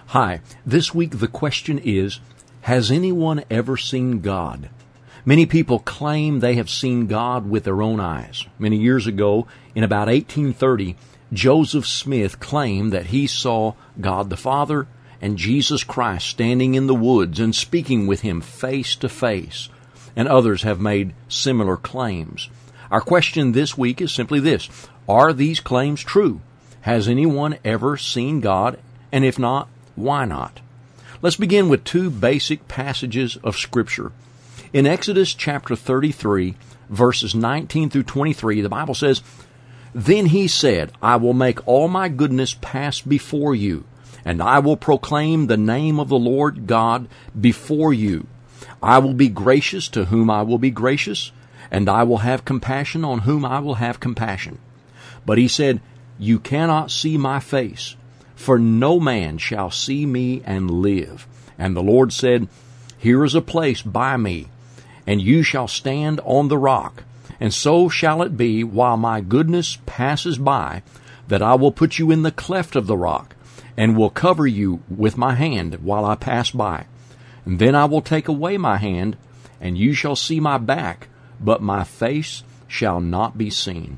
Hi, this week the question is, has anyone ever seen God? Many people claim they have seen God with their own eyes. Many years ago, in about 1830, Joseph Smith claimed that he saw God the Father and Jesus Christ standing in the woods and speaking with him face to face. And others have made similar claims. Our question this week is simply this: are these claims true? Has anyone ever seen God? And if not, why not? Let's begin with two basic passages of Scripture. In Exodus chapter 33, verses 19 through 23, the Bible says, "Then he said, I will make all my goodness pass before you, and I will proclaim the name of the Lord God before you. I will be gracious to whom I will be gracious, and I will have compassion on whom I will have compassion. But he said, You cannot see my face, for no man shall see me and live. And the Lord said, Here is a place by me, and you shall stand on the rock. And so shall it be, while my goodness passes by, that I will put you in the cleft of the rock, and will cover you with my hand while I pass by. And then I will take away my hand, and you shall see my back, but my face shall not be seen."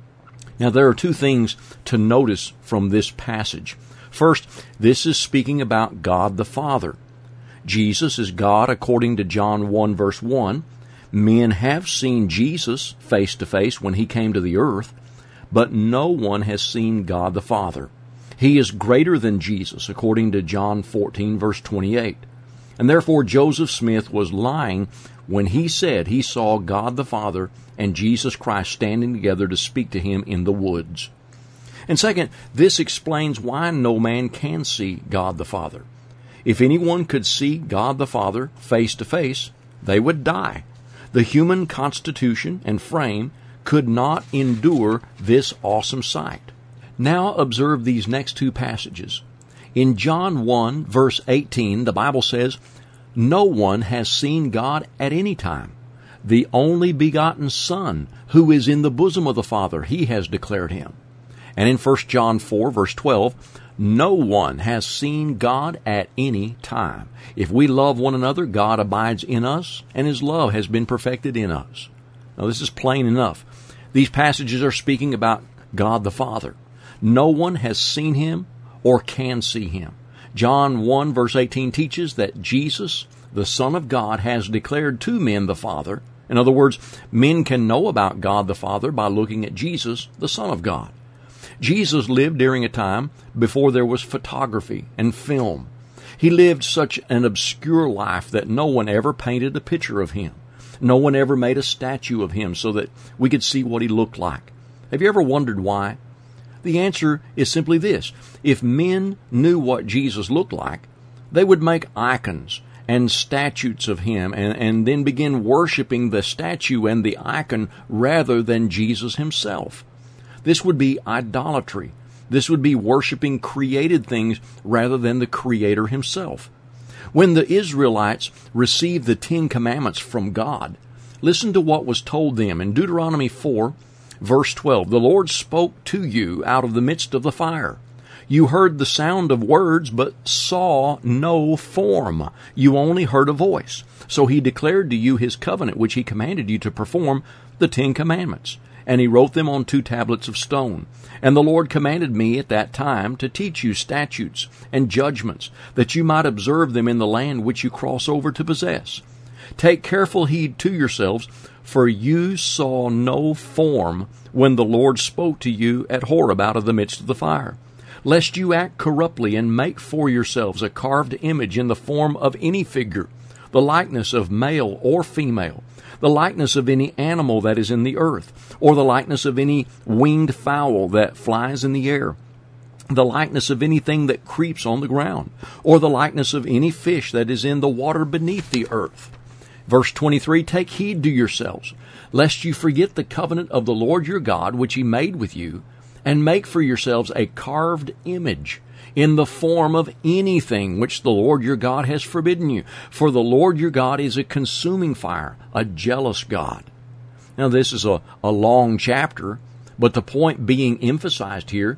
Now there are two things to notice from this passage. First, this is speaking about God the Father. Jesus is God according to John 1 verse 1. Men have seen Jesus face to face when he came to the earth, but no one has seen God the Father. He is greater than Jesus according to John 14 verse 28. And therefore Joseph Smith was lying when he said he saw God the Father and Jesus Christ standing together to speak to him in the woods. And second, this explains why no man can see God the Father. If anyone could see God the Father face to face, they would die. The human constitution and frame could not endure this awesome sight. Now observe these next two passages. In John 1, verse 18, the Bible says, "No one has seen God at any time. The only begotten Son, who is in the bosom of the Father, he has declared him." And in 1 John 4, verse 12, "No one has seen God at any time. If we love one another, God abides in us, and his love has been perfected in us." Now this is plain enough. These passages are speaking about God the Father. No one has seen him or can see him. John 1, verse 18 teaches that Jesus, the Son of God, has declared to men the Father. In other words, men can know about God the Father by looking at Jesus, the Son of God. Jesus lived during a time before there was photography and film. He lived such an obscure life that no one ever painted a picture of him. No one ever made a statue of him so that we could see what he looked like. Have you ever wondered why? The answer is simply this: if men knew what Jesus looked like, they would make icons and statues of him and then begin worshiping the statue and the icon rather than Jesus himself. This would be idolatry. This would be worshiping created things rather than the Creator himself. When the Israelites received the 10 Commandments from God, listen to what was told them in Deuteronomy 4, verse 12. "The Lord spoke to you out of the midst of the fire. You heard the sound of words, but saw no form. You only heard a voice. So he declared to you his covenant, which he commanded you to perform, the 10 Commandments. And he wrote them on 2 tablets of stone. And the Lord commanded me at that time to teach you statutes and judgments, that you might observe them in the land which you cross over to possess. Take careful heed to yourselves, for you saw no form when the Lord spoke to you at Horeb out of the midst of the fire, lest you act corruptly and make for yourselves a carved image in the form of any figure, the likeness of male or female, the likeness of any animal that is in the earth, or the likeness of any winged fowl that flies in the air, the likeness of anything that creeps on the ground, or the likeness of any fish that is in the water beneath the earth." Verse 23, "Take heed to yourselves, lest you forget the covenant of the Lord your God, which he made with you, and make for yourselves a carved image in the form of anything which the Lord your God has forbidden you. For the Lord your God is a consuming fire, a jealous God." Now this is a long chapter, but the point being emphasized here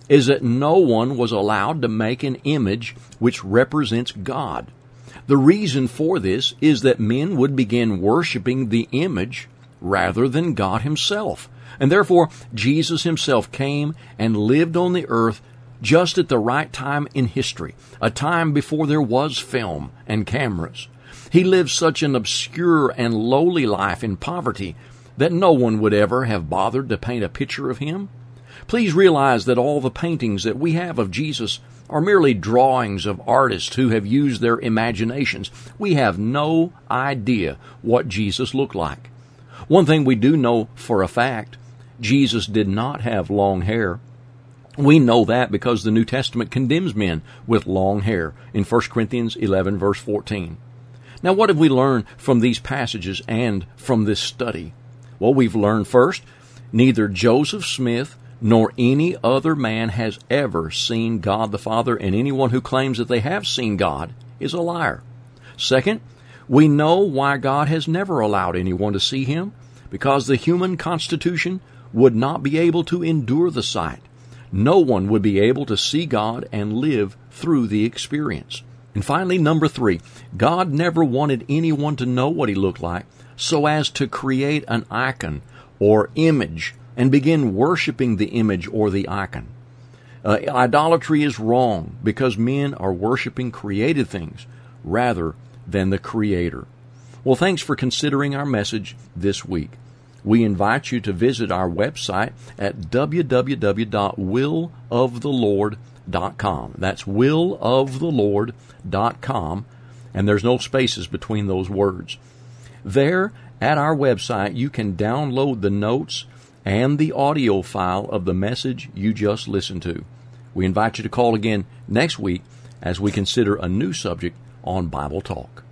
is that no one was allowed to make an image which represents God. The reason for this is that men would begin worshiping the image rather than God himself. And therefore, Jesus himself came and lived on the earth just at the right time in history, a time before there was film and cameras. He lived such an obscure and lowly life in poverty that no one would ever have bothered to paint a picture of him. Please realize that all the paintings that we have of Jesus are merely drawings of artists who have used their imaginations. We have no idea what Jesus looked like. One thing we do know for a fact, Jesus did not have long hair. We know that because the New Testament condemns men with long hair in 1 Corinthians 11, verse 14. Now, what have we learned from these passages and from this study? Well, we've learned first, neither Joseph Smith nor any other man has ever seen God the Father, and anyone who claims that they have seen God is a liar. Second, we know why God has never allowed anyone to see him, because the human constitution would not be able to endure the sight. No one would be able to see God and live through the experience. And finally, number 3, God never wanted anyone to know what he looked like so as to create an icon or image and begin worshiping the image or the icon. Idolatry is wrong because men are worshiping created things rather than the Creator. Well, thanks for considering our message this week. We invite you to visit our website at willofTheLord.com. That's willofTheLord.com, and there's no spaces between those words. There, at our website, you can download the notes and the audio file of the message you just listened to. We invite you to call again next week as we consider a new subject on Bible Talk.